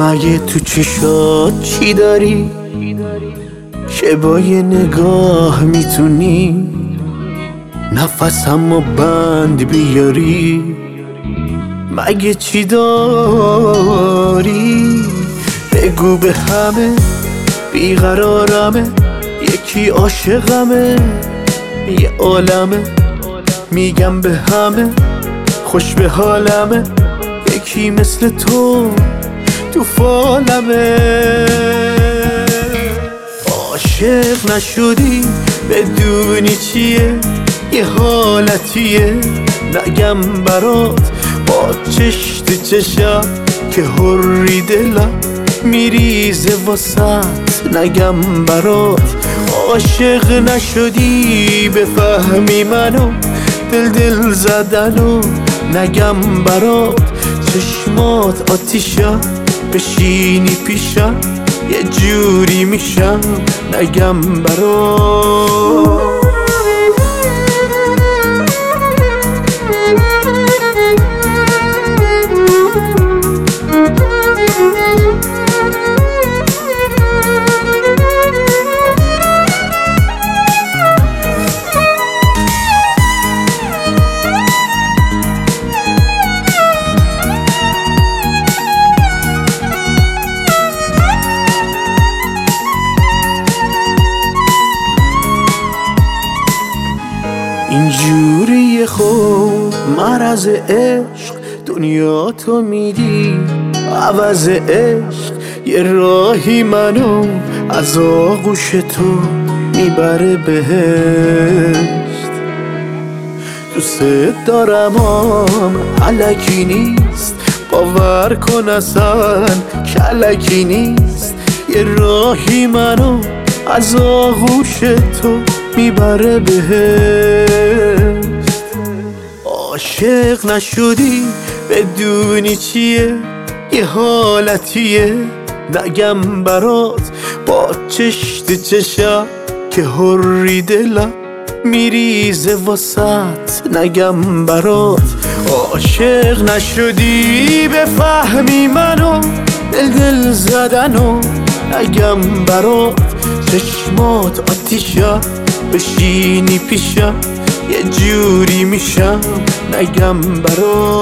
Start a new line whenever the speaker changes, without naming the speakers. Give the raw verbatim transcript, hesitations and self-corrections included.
مگه تو چشات چی داری که با یه نگاه میتونی نفسمو بند بیاری؟ مگه چی داری؟ بگو به همه بیقرارمه، یکی عاشقمه یه عالمه، میگم به همه خوش به حالمه، یکی مثل تو تو فالمه. عاشق نشدی بدونی چیه، یه حالتیه نگم برات با چش تو چشم که هری دلم میریزه واسط نگم برات. عاشق نشدی بفهمی منو دل دل زدنو نگم برات. چشمات آتیشم بشینی پیشم یه جوری میشم نگم برات. اینجوری خوب مرز عشق دنیا تو میدی عوض عشق، یه راهی منو از آغوش تو میبره بهشت. دوست دارم آم علکی نیست، باور کن اصلا کلکی نیست، یه راهی منو از آغوش تو میبره بهشت. عاشق نشدی بدونی چیه، یه حالتیه نگم برات با چش تو چشم که هری دلم میریزه واسط نگم برات. عاشق نشدی بفهمی منو دل دل زدنو نگم برات. چشمات آتیشم بشینی پیشم یه جوری میشم نگم برات.